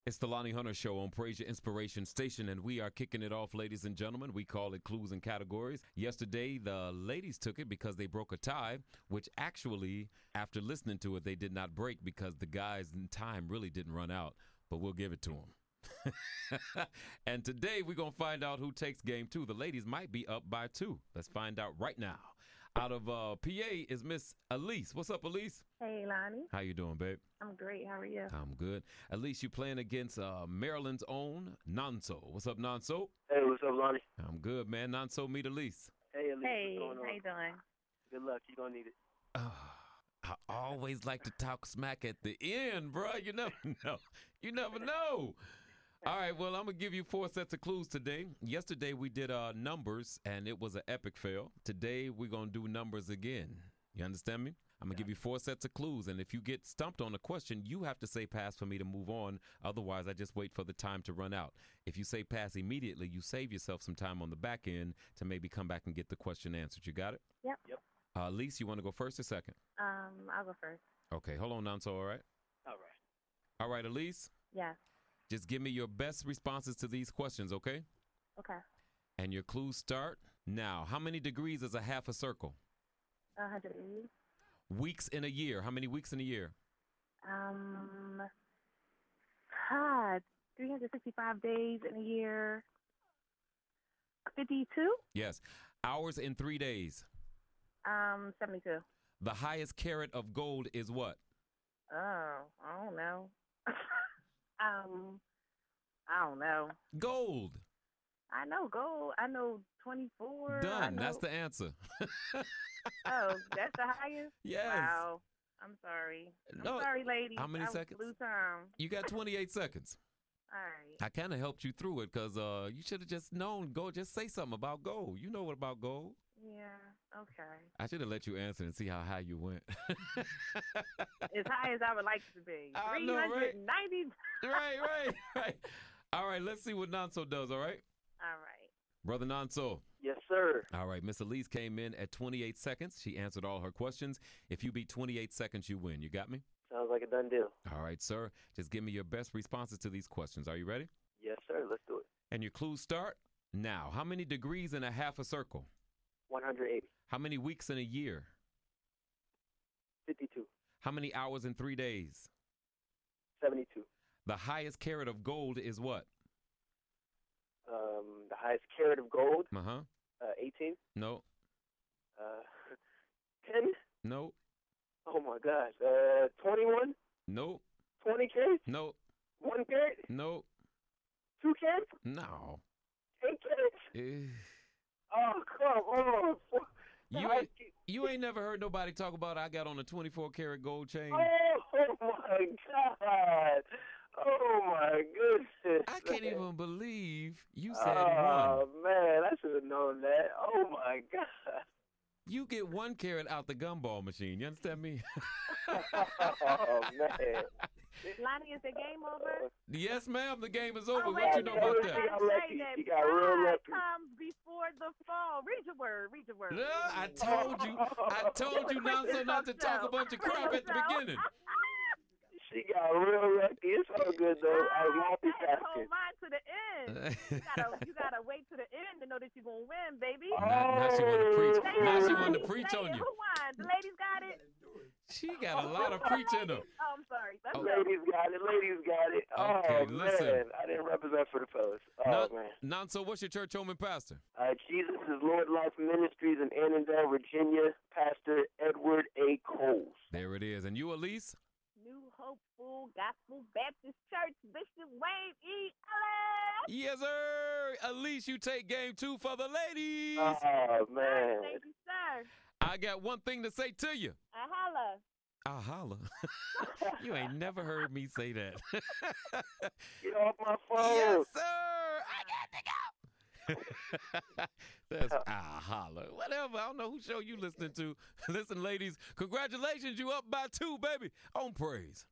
It's the Lonnie Hunter Show on Praise Your Inspiration Station, and we are kicking it off, ladies and gentlemen. We call it Clues and Categories. Yesterday, the ladies took it because they broke a tie, which actually, after listening to it, they did not break because the guys' time really didn't run out, but we'll give it to them. And today, we're going to find out who takes game two. The ladies might be up by 2. Let's find out right now. Out of PA is Miss Elise. What's up, Elise? Hey, Lonnie. How you doing, babe? I'm great. How are you? I'm good. Elise, you playing against Maryland's own Nonso. What's up, Nonso? Hey, what's up, Lonnie? I'm good, man. Nonso, meet Elise. Hey, Elise. Hey, what's going on? how you doing? Good luck. You're going to need it. I always like to talk smack at the end, bro. You never know. You never know. All right, well, I'm going to give you 4 sets of clues today. Yesterday, we did numbers, and it was an epic fail. Today, we're going to do numbers again. You understand me? I'm going to give you 4 sets of clues, and if you get stumped on a question, you have to say pass for me to move on. Otherwise, I just wait for the time to run out. If you say pass immediately, you save yourself some time on the back end to maybe come back and get the question answered. You got it? Yep. Elise, you want to go first or second? I'll go first. Okay, hold on, Nonso, all right? All right. All right, Elise, Yes. just give me your best responses to these questions, okay? Okay. And your clues start now. How many degrees is a half a circle? 180. Weeks in a year. How many weeks in a year? 365 days in a year. 52. Yes. Hours in 3 days. 72. The highest carat of gold is what? Oh, I don't know. I don't know. Gold. I know gold. I know 24. I Done. know- That's the answer. Oh, that's the highest? Yes. Wow. I'm sorry. No. I'm sorry, ladies. How many I seconds? blew time. You got 28 seconds. All right. I kind of helped you through it because you should have just known gold. Just say something about gold. You know what about gold. Yeah. Okay. I should have let you answer and see how high you went. As high as I would like to be. I know, right? 390. Right. All right, let's see what Nonso does, all right? All right. Brother Nonso. Yes, sir. All right, Miss Elise came in at 28 seconds. She answered all her questions. If you beat 28 seconds, you win. You got me? Sounds like a done deal. All right, sir. Just give me your best responses to these questions. Are you ready? Yes, sir. Let's do it. And your clues start now. How many degrees in a half a circle? 180. How many weeks in a year? 52. How many hours in 3 days? 72. The highest carat of gold is what? The highest carat of gold, Uh-huh. 18. No. 10. No. Oh, my gosh. 21. No. 20 carats. No. 1 carat. No. 2 carats. No. 8 carats. Eh. Oh, come on. You ain't never heard nobody talk about I got on a 24 karat gold chain. Oh, my God. Oh, my goodness. I can't man. even believe you said Oh, one. man. I should have known that. Oh, my God. You get 1 carat out the gumball machine. You understand me? Oh, man. Lonnie, is the game over? Yes, ma'am. The game is over. Oh, What wait you a know minute. about She that? got lucky. Say that She got real pride lucky. comes before the fall. Read your word. Read your word. I told you Nonso not to talk a bunch of crap at the beginning. She got real lucky. It's all good, though. I was Hold multitasking. mine to the end. You gotta wait to the end to know that you're gonna win, baby. Now she want to preach. Say Now it, she want to Lonnie. preach Say on it. you. Who won? The ladies got it. She got a lot of preach in her. Oh, I'm sorry. Let's Oh. go. Ladies got it. Ladies got it. Okay, Oh, listen. man. I didn't represent for the fellas. Oh, man. Nonso, what's your church home and pastor? Jesus is Lord Life Ministries in Annandale, Virginia. Pastor Edward A. Coles. There it is. And you, Elise? New Hope Full Gospel Baptist Church, Bishop Wayne E. Ellis. Yes, sir. Elise, you take game 2 for the ladies. Oh, man. Thank you, sir. I got one thing to say to you. Holla. I holla. You ain't never heard me say that. Get off my phone. Yes, sir. I got to go. That's holla. Whatever. I don't know who show you listening to. Listen, ladies, congratulations. You up by 2, baby. On praise.